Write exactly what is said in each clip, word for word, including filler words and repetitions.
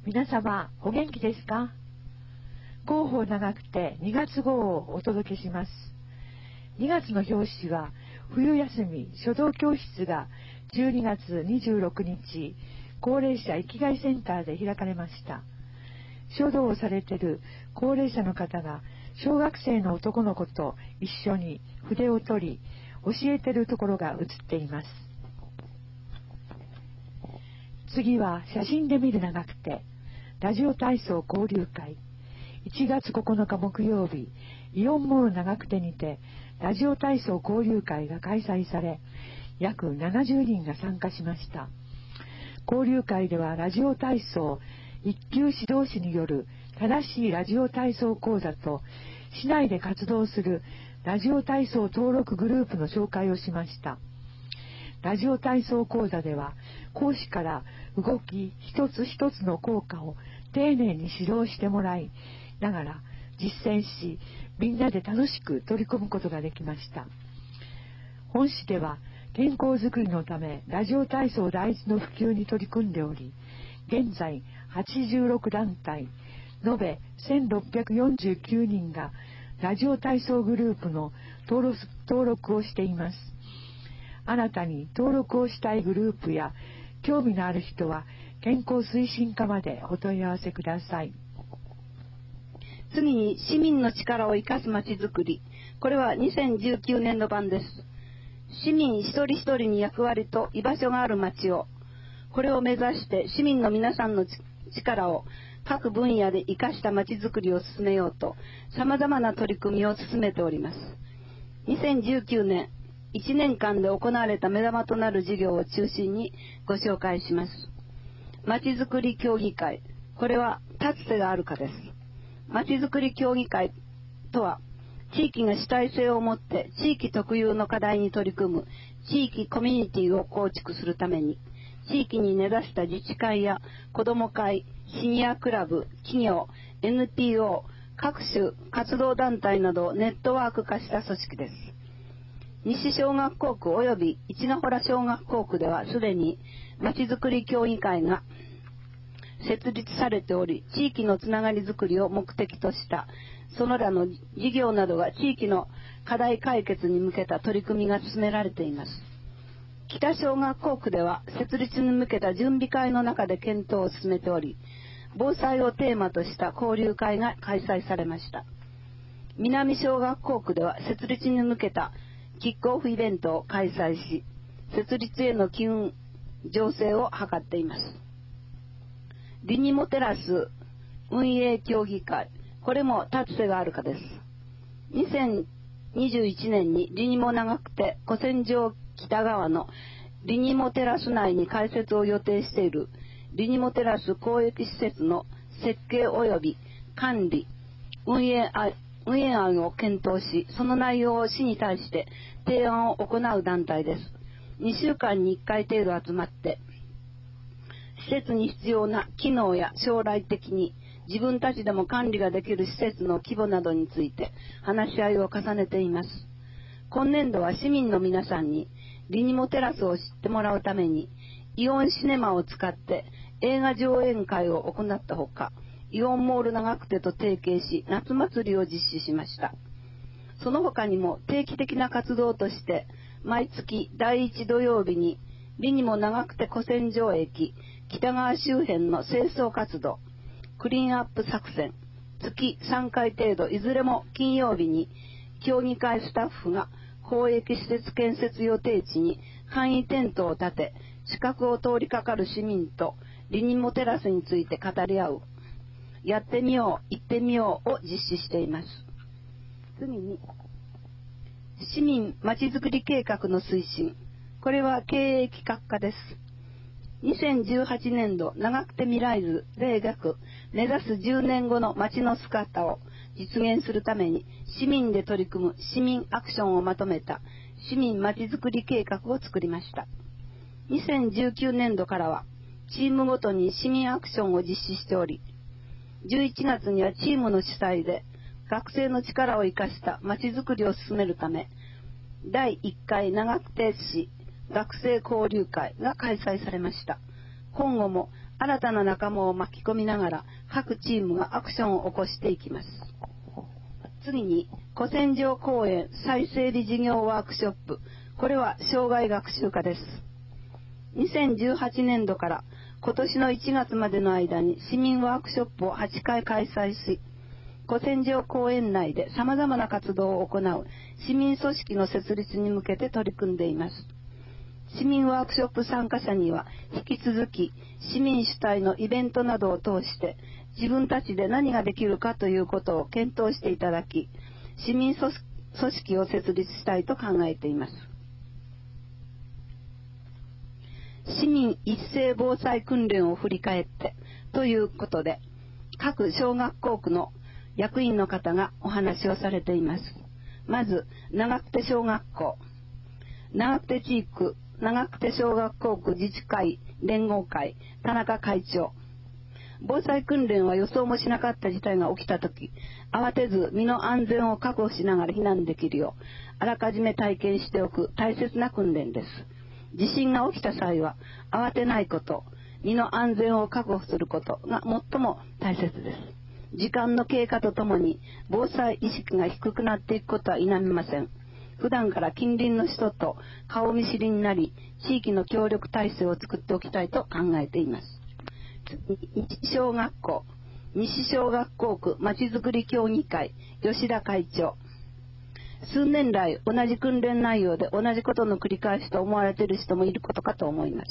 皆様お元気ですか？広報長くてにがつ号をお届けします。にがつの表紙は冬休み書道教室がじゅうにがつにじゅうろくにち高齢者生きがいセンターで開かれました。書道をされている高齢者の方が小学生の男の子と一緒に筆を取り教えているところが写っています。次は写真で見る長くてラジオ体操交流会、いちがつここのか木曜日、イオンモール長久手にてラジオ体操交流会が開催され、約ななじゅうにんが参加しました。交流会ではラジオ体操一級指導士による正しいラジオ体操講座と、市内で活動するラジオ体操登録グループの紹介をしました。ラジオ体操講座では講師から動き一つ一つの効果を丁寧に指導してもらいながら実践し、みんなで楽しく取り組むことができました。本市では健康づくりのためラジオ体操第一の普及に取り組んでおり、現在はちじゅうろくだんたい延べせんろっぴゃくよんじゅうきゅうにんがラジオ体操グループの登録、登録をしています。新たに登録をしたいグループや興味のある人は健康推進課までお問い合わせください。 次に市民の力を生かすまちづくり、これはにせんじゅうきゅうねんど版です。市民一人一人に役割と居場所がある町を、これを目指して市民の皆さんの力を各分野で生かしたまちづくりを進めようと、さまざまな取り組みを進めております。にせんじゅうきゅうねんいちねんかんで行われた目玉となる事業を中心にご紹介します。まちづくり協議会、これは立つ瀬があるかです。まちづくり協議会とは、地域が主体性を持って地域特有の課題に取り組む地域コミュニティを構築するために、地域に根ざした自治会や子ども会、シニアクラブ、企業、エヌピーオー、各種活動団体などをネットワーク化した組織です。西小学校区及び市ヶ原小学校区ではすでにまちづくり協議会が設立されており、地域のつながりづくりを目的としたそのらの事業などが地域の課題解決に向けた取り組みが進められています。北小学校区では設立に向けた準備会の中で検討を進めており、防災をテーマとした交流会が開催されました。南小学校区では設立に向けたキックオフイベントを開催し、設立への機運醸成を図っています。リニモテラス運営協議会、これも立つ瀬があるかです。にせんにじゅういちねんにリニモ長久手古戦場北側のリニモテラス内に開設を予定しているリニモテラス公益施設の設計及び管理運営案運営案を検討し、その内容を市に対して提案を行う団体です。にしゅうかんにいっかい程度集まって、施設に必要な機能や将来的に自分たちでも管理ができる施設の規模などについて話し合いを重ねています。今年度は市民の皆さんにリニモテラスを知ってもらうために、イオンシネマを使って映画上映会を行ったほか、イオンモール長久手と提携し夏祭りを実施しました。その他にも定期的な活動として毎月だいいち土曜日にリニモ長久手古戦場駅北側周辺の清掃活動、クリーンアップ作戦、月さんかい程度いずれも金曜日に協議会スタッフが公益施設建設予定地に簡易テントを建て、近くを通りかかる市民とリニモテラスについて語り合うやってみよう、行ってみようを実施しています。次に、市民まちづくり計画の推進。これは経営企画課です。にせんじゅうはちねんど長久手未来図例学目指すじゅうねんごの街の姿を実現するために市民で取り組む市民アクションをまとめた市民まちづくり計画を作りました。にせんじゅうきゅうねんどからはチームごとに市民アクションを実施しており、じゅういちがつにはチームの主催で学生の力を生かしたまちづくりを進めるため、だいいっかい長久手市学生交流会が開催されました。今後も新たな仲間を巻き込みながら各チームがアクションを起こしていきます。次に、古戦場公園再整理事業ワークショップ。これは生涯学習科です。にせんじゅうはちねんどから今年のいちがつまでの間に市民ワークショップをはちかい開催し、古戦場公園内で様々な活動を行う市民組織の設立に向けて取り組んでいます。市民ワークショップ参加者には引き続き市民主体のイベントなどを通して自分たちで何ができるかということを検討していただき、市民組織を設立したいと考えています。市民一斉防災訓練を振り返ってということで、各小学校区の役員の方がお話をされています。まず、長久手小学校、長久手地区、長久手小学校区自治会連合会、田中会長。防災訓練は予想もしなかった事態が起きたとき、慌てず身の安全を確保しながら避難できるよう、あらかじめ体験しておく大切な訓練です。地震が起きた際は、慌てないこと、身の安全を確保することが最も大切です。時間の経過とともに、防災意識が低くなっていくことは否めません。普段から近隣の人と顔見知りになり、地域の協力体制を作っておきたいと考えています。西小学校、西小学校区まちづくり協議会、吉田会長。数年来、同じ訓練内容で同じことの繰り返しと思われている人もいることかと思います。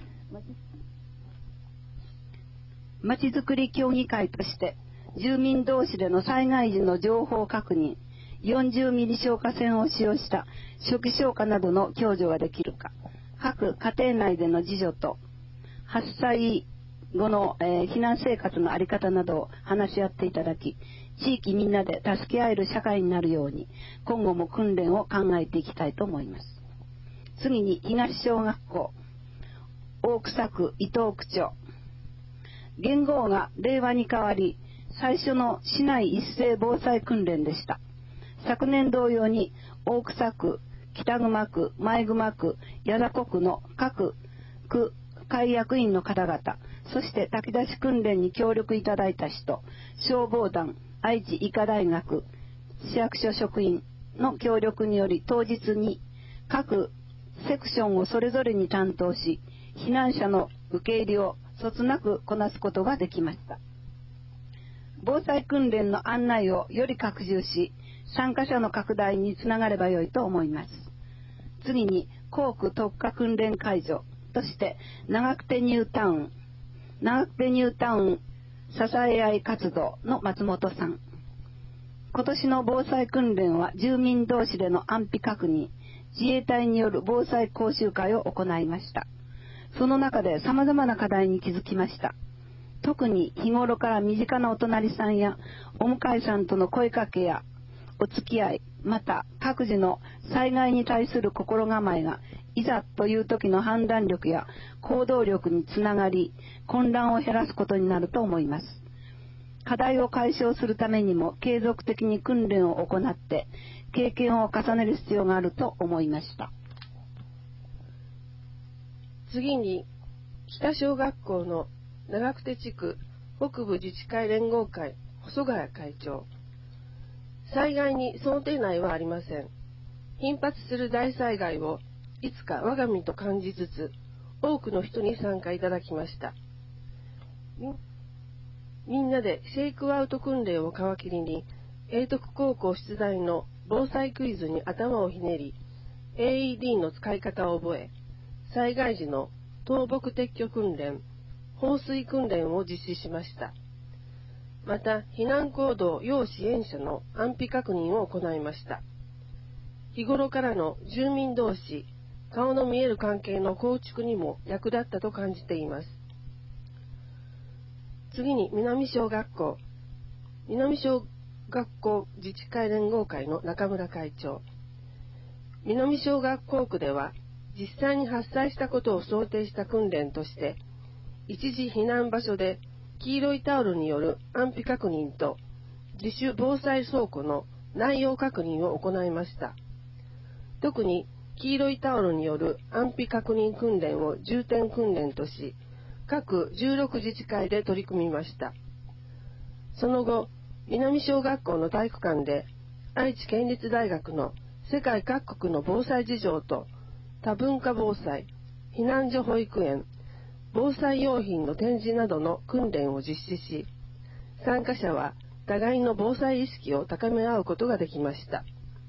まちづくり協議会として、住民同士での災害時の情報確認、よんじゅうミリ消火栓を使用した初期消火などの共助ができるか、各家庭内での自助と、はっさいごの、えー、避難生活の在り方などを話し合っていただき、地域みんなで助け合える社会になるように、今後も訓練を考えていきたいと思います。次に、東小学校、大草区伊藤区長。元号が令和に変わり、最初の市内一斉防災訓練でした。昨年同様に、大草区、北熊区、前熊区、矢田区の各区会役員の方々、そして炊き出し訓練に協力いただいた人、消防団、愛知医科大学、市役所職員の協力により、当日に各セクションをそれぞれに担当し、避難者の受け入れをそつなくこなすことができました。防災訓練の案内をより拡充し、参加者の拡大につながればよいと思います。次に、校区特化訓練会場として、長久手ニュータウン、長久手ニュータウン支え合い活動の松本さん。今年の防災訓練は住民同士での安否確認、自衛隊による防災講習会を行いました。その中で様々な課題に気づきました。特に日頃から身近なお隣さんやお向かいさんとの声かけやお付き合い、また各自の災害に対する心構えがいざという時の判断力や行動力につながり、混乱を減らすことになると思います。課題を解消するためにも継続的に訓練を行って経験を重ねる必要があると思いました。 次に、北小学校の長久手地区北部自治会連合会細川会長。災害に想定内はありません。頻発する大災害をいつか我が身と感じつつ、多くの人に参加いただきました。み、みんなでシェイクアウト訓練を皮切りに、永徳高校出題の防災クイズに頭をひねり、エーイーディー の使い方を覚え、災害時の倒木撤去訓練、放水訓練を実施しました。また、避難行動要支援者の安否確認を行いました。日頃からの住民同士、顔の見える関係の構築にも役立ったと感じています。次に、南小学校。南小学校自治会連合会の中村会長。南小学校区では、実際に発災したことを想定した訓練として、一時避難場所で黄色いタオルによる安否確認と自主防災倉庫の内容確認を行いました。特に黄色いタオルによる安否確認訓練を重点訓練とし、 各じゅうろく自治会で取り組みました。その後、南小学校の体育館で愛知県立大学の世界各国の防災事情と多文化防災、避難所保育園、防災用品の展示などの訓練を実施し、参加者は互いの防災意識を高め合うことができました。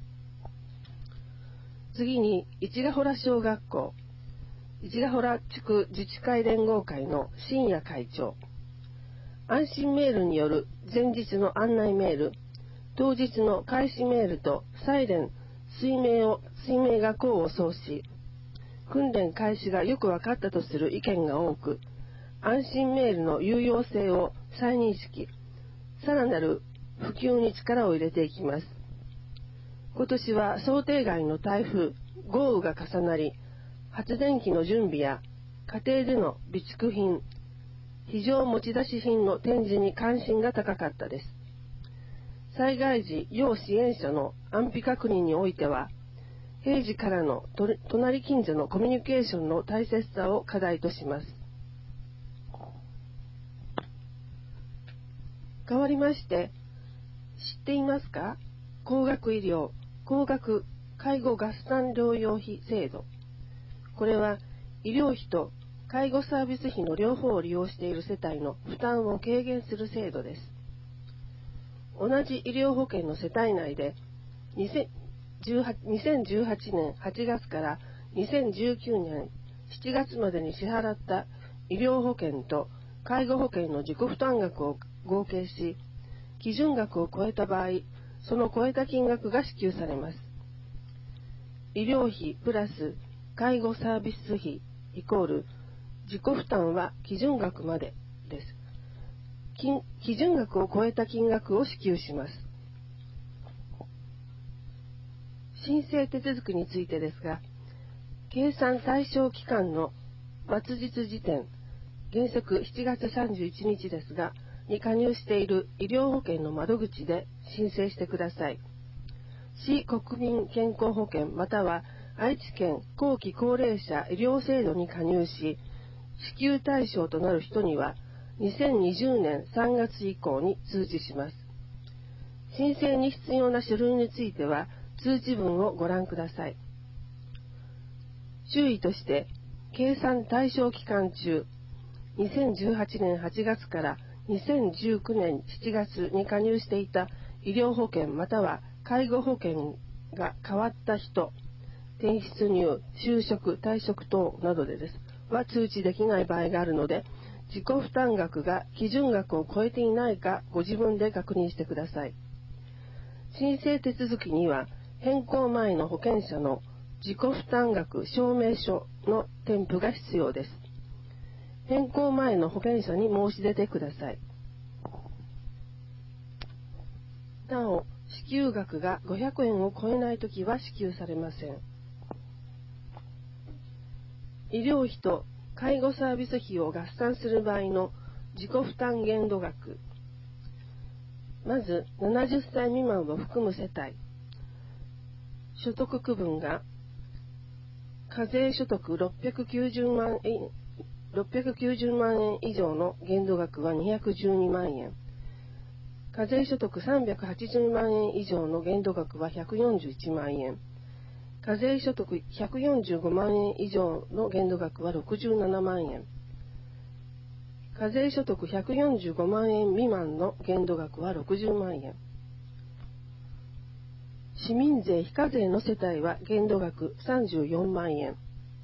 次に、市ヶ原小学校、市ヶ原地区自治会連合会の新谷会長、安心メールによる前日の案内メール、当日の開始メールとサイレン、水命を、水命が功を奏し、訓練開始がよく分かったとする意見が多く、安心メールの有用性を再認識、さらなる普及に力を入れていきます。今年は想定外の台風、豪雨が重なり、発電機の準備や家庭での備蓄品、非常持ち出し品の展示に関心が高かったです。災害時要支援者の安否確認においては、平時からの隣近所のコミュニケーションの大切さを課題とします。変わりまして、知っていますか？高額医療、高額介護合算療養費制度。これは医療費と介護サービス費の両方を利用している世帯の負担を軽減する制度です。同じ医療保険の世帯内でにせんじゅうはちねんはちがつからにせんじゅうきゅうねんしちがつまでに支払った医療保険と介護保険の自己負担額を合計し、基準額を超えた場合、その超えた金額が支給されます。医療費プラス介護サービス費イコール自己負担は基準額までです。基準額を超えた金額を支給します。申請手続きについてですが、計算対象期間の末日時点、原則しちがつさんじゅういちにちですが、に加入している医療保険の窓口で申請してください。市国民健康保険または愛知県後期高齢者医療制度に加入し、支給対象となる人にはにせんにじゅうねんさんがつ以降に通知します。申請に必要な書類については通知文をご覧ください。注意として、計算対象期間中、にせんじゅうはちねんはちがつからにせんじゅうきゅうねんしちがつに加入していた医療保険または介護保険が変わった人、転出入、就職、退職等などでですは通知できない場合があるので、自己負担額が基準額を超えていないかご自分で確認してください。申請手続きには変更前の保険者の自己負担額証明書の添付が必要です。変更前の保険者に申し出てください。なお、支給額がごひゃくえんを超えないときは支給されません。医療費と介護サービス費を合算する場合の自己負担限度額。まず、ななじゅっさい未満を含む世帯。所得区分が、課税所得ろっぴゃくきゅうじゅうまんえん、ろっぴゃくきゅうじゅうまんえん以上の限度額はにひゃくじゅうにまんえん。課税所得さんびゃくはちじゅうまんえん以上の限度額はひゃくよんじゅういちまんえん。課税所得ひゃくよんじゅうごまんえん以上の限度額はろくじゅうななまんえん。課税所得ひゃくよんじゅうごまんえん未満の限度額はろくじゅうまんえん。市民税非課税の世帯は限度額さんじゅうよんまんえん。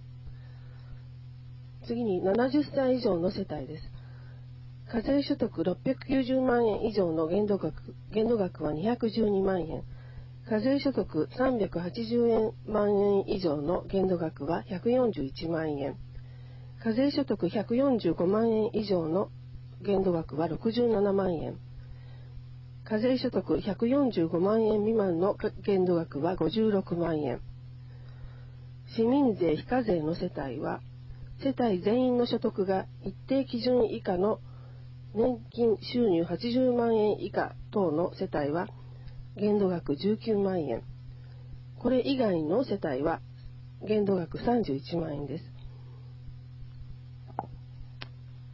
次にななじゅっさい以上の世帯です。課税所得ろっぴゃくきゅうじゅうまんえん以上の限度額、限度額はにひゃくじゅうにまんえん。課税所得さんびゃくはちじゅうまんえん以上の限度額はひゃくよんじゅういちまんえん。課税所得ひゃくよんじゅうごまんえん以上の限度額はろくじゅうななまんえん。課税所得ひゃくよんじゅうごまんえん未満の限度額はごじゅうろくまんえん。市民税非課税の世帯は、世帯全員の所得が一定基準以下の年金収入はちじゅうまんえん以下等の世帯は限度額じゅうきゅうまんえん。これ以外の世帯は限度額さんじゅういちまんえんです。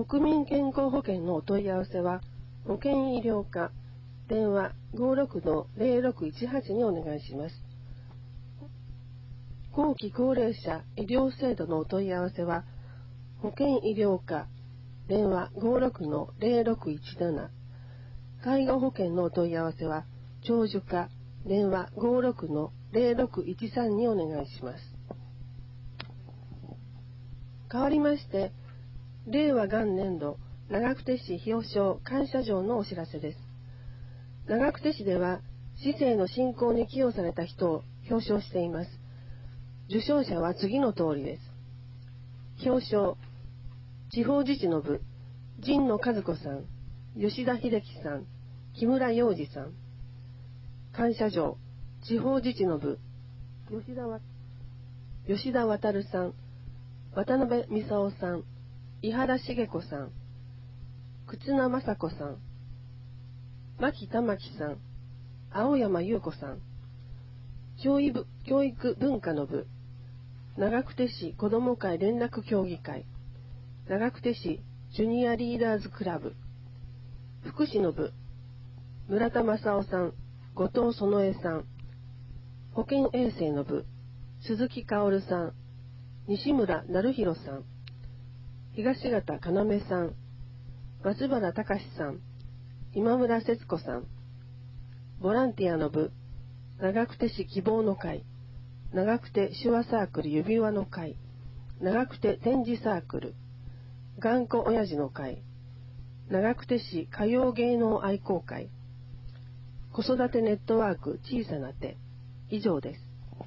国民健康保険のお問い合わせは、保険医療課、電話 ごーろくのゼロろくいちはち にお願いします。後期高齢者医療制度のお問い合わせは、保険医療課、電話 ごーろくのゼロろくいちなな、介護保険のお問い合わせは、長寿課、電話 ごーろくのゼロろくいちさん にお願いします。代わりまして、令和元年度長久手市表彰感謝状のお知らせです。長久手市では、市政の振興に寄与された人を表彰しています。受賞者は次の通りです。表彰、地方自治の部、神野和子さん、吉田秀樹さん、木村洋二さん。感謝状、地方自治の部、吉田わ吉田渉さん、渡辺美沙さん、井原茂子さん、忽那雅子さん、牧玉樹さん、青山優子さん。教育教育文化の部、長久手市子ども会連絡協議会、長久手市ジュニアリーダーズクラブ。福祉の部、村田正夫さん、後藤園江さん。保健衛生の部、鈴木薫さん、西村成弘さん。東方要さん、松原隆さん、今村節子さん。ボランティアの部、長久手市希望の会、長久手手話サークル指輪の会、長久手展示サークル、頑固親父の会、長久手市歌謡芸能愛好会、子育てネットワーク小さな手。以上です。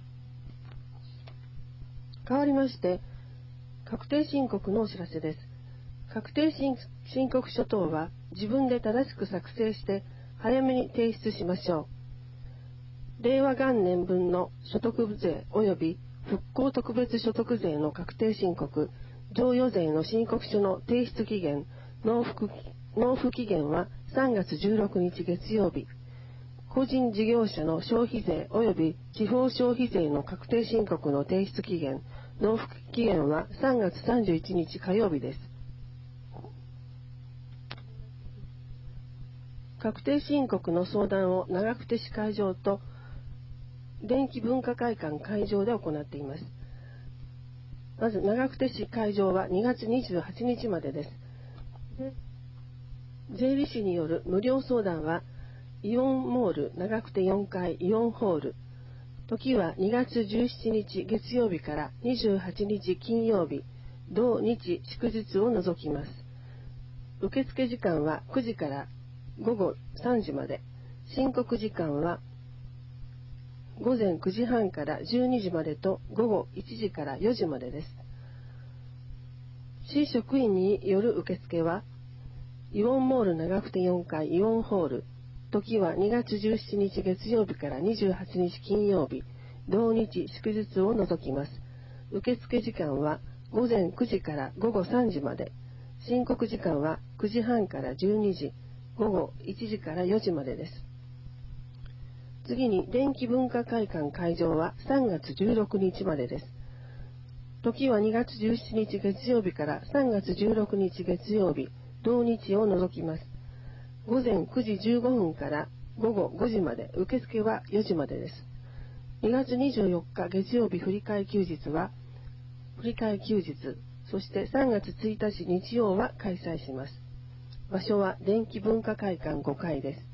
代わりまして、確定申告のお知らせです。確定申告書等は自分で正しく作成して早めに提出しましょう。令和元年分の所得税及び復興特別所得税の確定申告、贈与税の申告書の提出期限、納付、納付期限はさんがつじゅうろくにち月曜日。個人事業者の消費税及び地方消費税の確定申告の提出期限、納付期限はさんがつさんじゅういちにち火曜日です。確定申告の相談を長久手市会場と電気文化会館会場で行っています。まず長久手市会場はにがつにじゅうはちにちまでです。税理士による無料相談はイオンモール長久手よんかいイオンホール。時はにがつじゅうしちにち月曜日からにじゅうはちにち金曜日、同日祝日を除きます。受付時間はくじからごごさんじまで。申告時間はごぜんくじはんからじゅうにじまでとごごいちじからよじまでです。市職員による受付はイオンモール長久手よんかいイオンホール。時はにがつじゅうしちにち月曜日からにじゅうはちにち金曜日、同日祝日を除きます。受付時間はごぜんくじからごごさんじまで。申告時間はくじはんからじゅうにじ、ごごいちじからよじまでです。次に電気文化会館会場はさんがつじゅうろくにちまでです。時はにがつじゅうしちにち月曜日からさんがつじゅうろくにち月曜日、同日を除きます。ごぜんくじじゅうごふんからごごごじまで、受付はよじまでです。にがつにじゅうよっか月曜日振り替え休日は、振り替え休日、そしてさんがつついたち日曜は開催します。場所は電気文化会館ごかいです。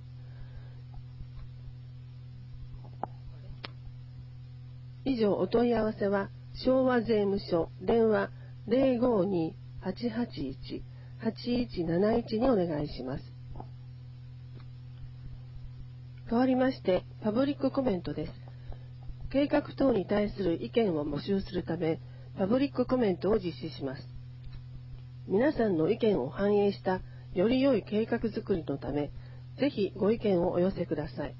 以上、お問い合わせは昭和税務署電話 ゼロごに はちはちいち はちいちなないちにお願いします。代わりまして、パブリックコメントです。計画等に対する意見を募集するため、パブリックコメントを実施します。皆さんの意見を反映したより良い計画づくりのため、ぜひご意見をお寄せください。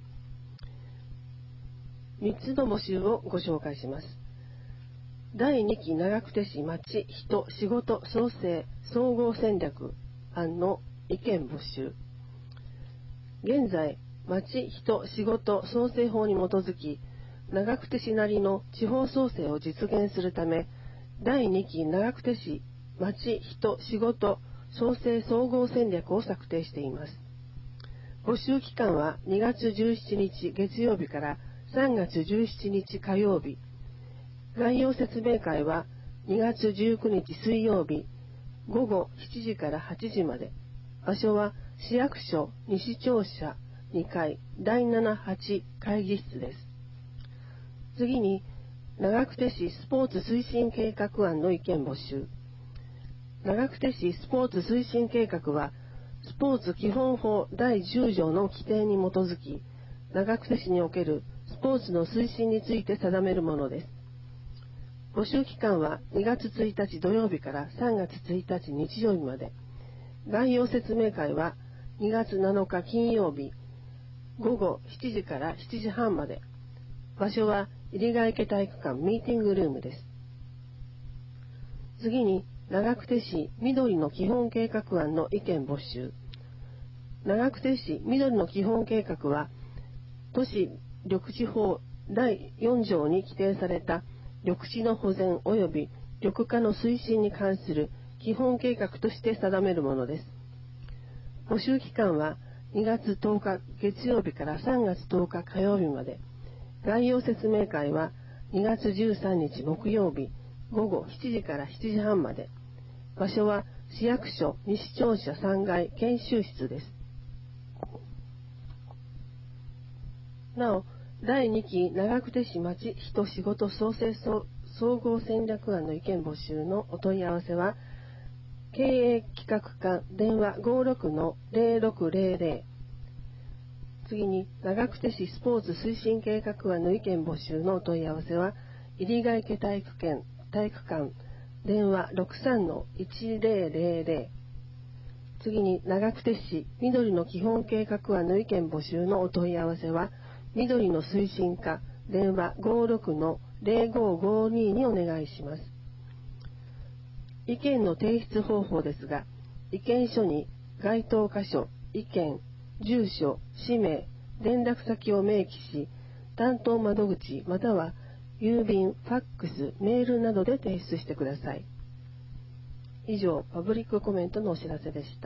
みっつの募集をご紹介します。だいにき長久手市町人仕事創生総合戦略案の意見募集。現在、町人仕事創生法に基づき、長久手市なりの地方創生を実現するため、だいにき長久手市町人仕事創生総合戦略を策定しています。募集期間はにがつじゅうしちにち月曜日からさんがつじゅうしちにち火曜日。概要説明会はにがつじゅうくにち水曜日ごごしちじからはちじまで。場所は市役所西庁舎にかいだいななはち会議室です。次に、長久手市スポーツ推進計画案の意見募集。長久手市スポーツ推進計画は、スポーツ基本法だいじゅうじょうの規定に基づき、長久手市におけるスポーツの推進について定めるものです。募集期間はにがつついたち土曜日からさんがつついたち日曜日まで。概要説明会はにがつなのか金曜日ごごしちじからしちじはんまで。場所は入ヶ池体育館ミーティングルームです。次に、長久手市緑の基本計画案の意見募集。長久手市緑の基本計画は、都市緑地法だいよんじょうに規定された緑地の保全及び緑化の推進に関する基本計画として定めるものです。募集期間はにがつとおか月曜日からさんがつとおか火曜日まで。概要説明会はにがつじゅうさんにち木曜日ごごしちじからしちじはんまで。場所は市役所西庁舎さんがい研修室です。なお、だいにき長久手市町人仕事創生総合戦略案の意見募集のお問い合わせは、経営企画課電話 ごろくのぜろろくぜろぜろ。次に、長久手市スポーツ推進計画案の意見募集のお問い合わせは、入ヶ池体育館体育館電話 ろくさんのいちぜろぜろぜろ。次に、長久手市緑の基本計画案の意見募集のお問い合わせは、緑の推進課電話 ごろくのぜろごごに にお願いします。意見の提出方法ですが、意見書に該当箇所、意見、住所、氏名、連絡先を明記し、担当窓口または郵便、ファックス、メールなどで提出してください。以上、パブリックコメントのお知らせでした。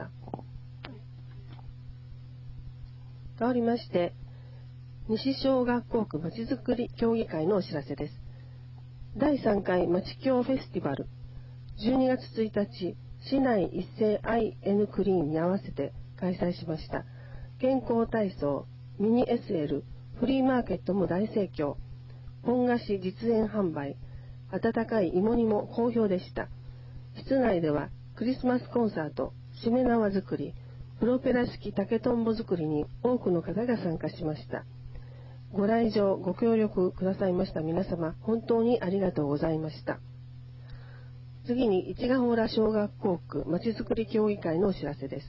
変わりまして、西小学校区まちづくり協議会のお知らせです。だいさんかいまちきょうフェスティバル、じゅうにがつついたち、市内一斉 アイエヌ クリーンに合わせて開催しました。健康体操、ミニ エスエル、フリーマーケットも大盛況。本菓子実演販売、温かい芋煮も好評でした。室内ではクリスマスコンサート、しめ縄作り、プロペラ式竹とんぼ作りに多くの方が参加しました。ご来場、ご協力くださいました皆様、本当にありがとうございました。次に、市ヶ浦小学校区まちづくり協議会のお知らせです。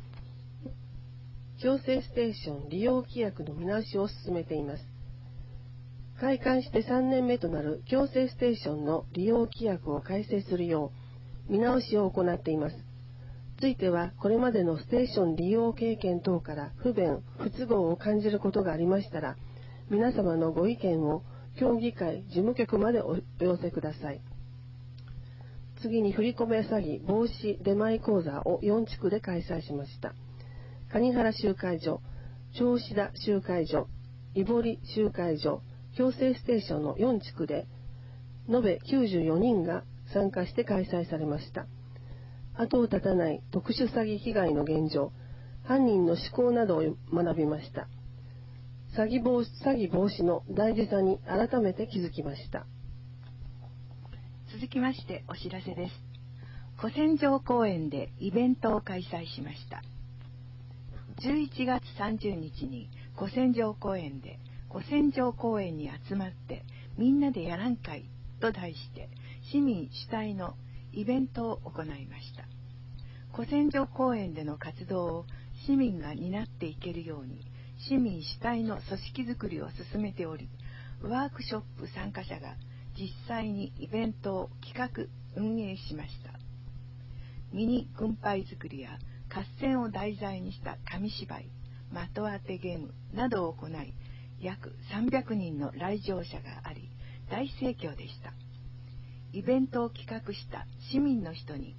共生ステーション利用規約の見直しを進めています。開館してさんねんめとなる共生ステーションの利用規約を改正するよう見直しを行っています。ついては、これまでのステーション利用経験等から不便、不都合を感じることがありましたら、皆様のご意見を協議会事務局までお寄せください。次に、振り込め詐欺防止出前講座をよんちくで開催しました。蟹原集会所、銚子田集会所、井堀集会所、共生ステーションのよんちくで延べきゅうじゅうよにんが参加して開催されました。後を絶たない特殊詐欺被害の現状、犯人の思考などを学びました。詐欺防止、詐欺防止の大事さに改めて気づきました。 続きましてお知らせです。古戦場公園でイベントを開催しました。じゅういちがつさんじゅうにちに古戦場公園で古戦場公園に集まってみんなでやらんかいと題して市民主体のイベントを行いました。古戦場公園での活動を市民が担っていけるように市民主体の組織づくりを進めており、ワークショップ参加者が実際にイベントを企画運営しました。ミニ軍配作りや合戦を題材にした紙芝居、的当てゲームなどを行い、約さんびゃくにんの来場者があり大盛況でした。イベントを企画した市民の人に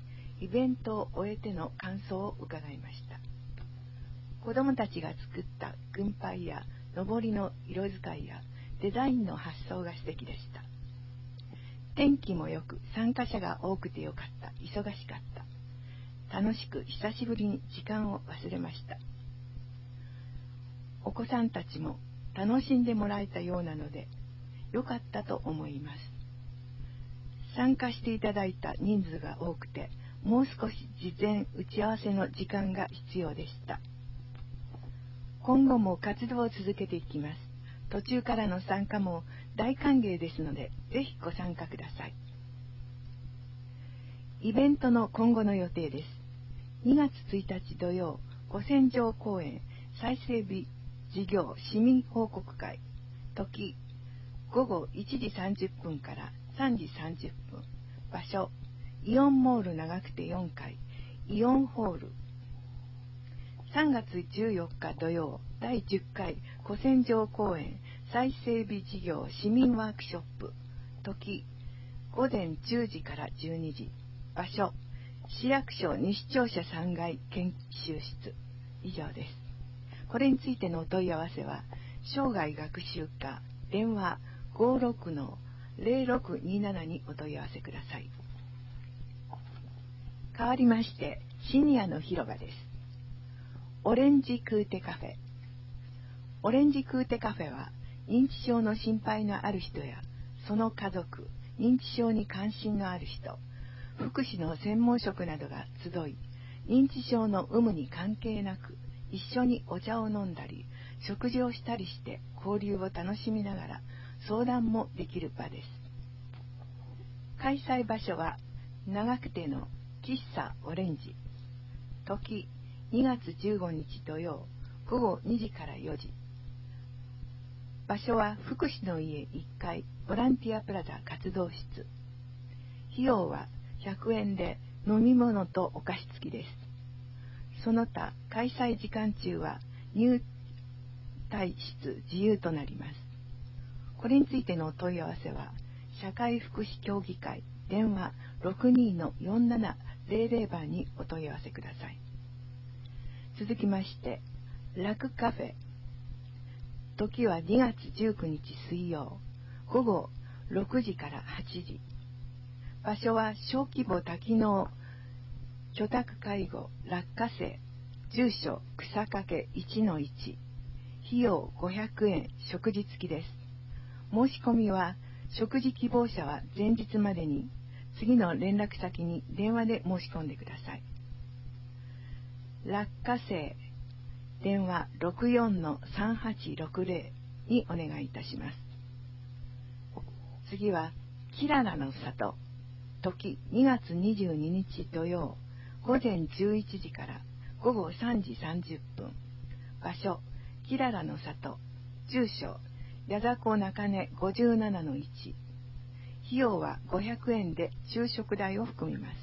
イベントを終えての感想を伺いました。子どもたちが作った軍配や上りの色使いやデザインの発想が素敵でした。天気もよく参加者が多くてよかった。忙しかった。楽しく久しぶりに時間を忘れました。お子さんたちも楽しんでもらえたようなのでよかったと思います。参加していただいた人数が多くてもう少し事前打ち合わせの時間が必要でした。今後も活動を続けていきます。途中からの参加も大歓迎ですので、ぜひご参加ください。イベントの今後の予定です。にがつついたち土曜、五千条公園再整備事業市民報告会、時ごごいちじさんじゅっぷんからさんじさんじゅっぷん、場所イオンモール長久手よんかい、イオンホール。さんがつじゅうよっか土曜、だいじゅっかい五千条公園再整備事業市民ワークショップ、時ごぜんじゅうじからじゅうにじ、場所市役所西庁舎さんがい研修室。以上です。これについてのお問い合わせは生涯学習課電話 ごろくのぜろろくになな にお問い合わせください。変わりましてシニアの広場です。オレンジクーテカフェ。オレンジクーテカフェは認知症の心配のある人やその家族、認知症に関心のある人、福祉の専門職などが集い、認知症の有無に関係なく一緒にお茶を飲んだり食事をしたりして交流を楽しみながら相談もできる場です。開催場所は長久手の喫茶オレンジ。時にがつじゅうごにち土曜、ごごにじからよじ。場所は福祉の家いっかいボランティアプラザ活動室。費用はひゃくえんで飲み物とお菓子付きです。その他開催時間中は入退室自由となります。これについてのお問い合わせは社会福祉協議会電話 ろくにのよんななぜろぜろ 番にお問い合わせください。続きましてラクカフェ。時はにがつじゅうくにち水曜、ごごろくじからはちじ。場所は小規模多機能居宅介護落花生。住所草掛 いちのいち。費用ごひゃくえん、食事付きです。申し込みは食事希望者は前日までに次の連絡先に電話で申し込んでください。落花生電話 ろくよんのさんはちろくぜろ にお願いいたします。次はキララの里。時にがつにじゅうににち土曜、ごぜんじゅういちじからごごさんじさんじゅっぷん。場所キララの里。住所矢迫中根 ごじゅうななのいち。費用はごひゃくえんで昼食代を含みます。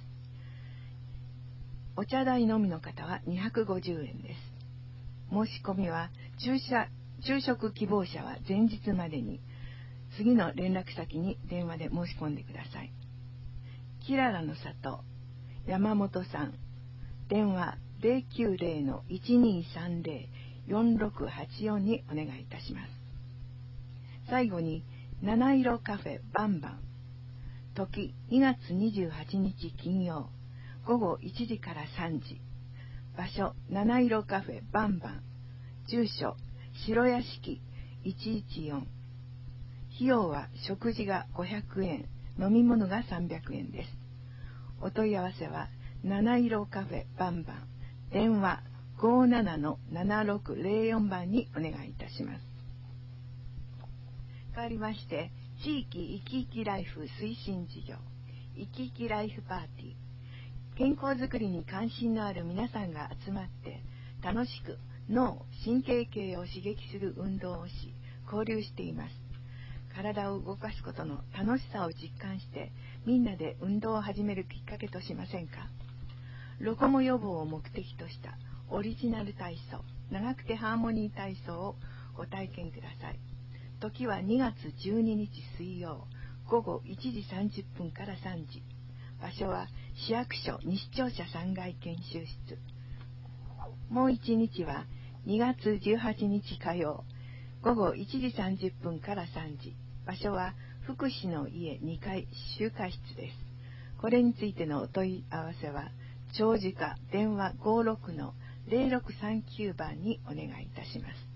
お茶代のみの方はにひゃくごじゅうえんです。申し込みは昼食昼食希望者は前日までに次の連絡先に電話で申し込んでください。キララの里山本さん電話 ぜろきゅうぜろのいちにさんぜろ よんろくはちよん にお願いいたします。最後に七色カフェバンバン。時にがつにじゅうはちにち金曜、ごごいちじからさんじ。場所七色カフェバンバン。住所白屋敷いちいちよん。費用は食事がごひゃくえん、飲み物がさんびゃくえんです。お問い合わせは七色カフェバンバン電話 ごななのななろくぜろよん 番にお願いいたします。変わりまして地域いきいきライフ推進事業いきいきライフパーティー。健康づくりに関心のある皆さんが集まって楽しく脳神経系を刺激する運動をし交流しています。体を動かすことの楽しさを実感してみんなで運動を始めるきっかけとしませんか。ロコモ予防を目的としたオリジナル体操長久手ハーモニー体操をご体験ください。時はにがつじゅうににち水曜、ごごいちじさんじゅっぷんからさんじ。場所は市役所西庁舎さんがい研修室。もういちにちはにがつじゅうはちにち火曜、ごごいちじさんじゅっぷんからさんじ。場所は福祉の家にかい集会室です。これについてのお問い合わせは、長寿課電話 ごろくのゼロろくさんきゅう 番にお願いいたします。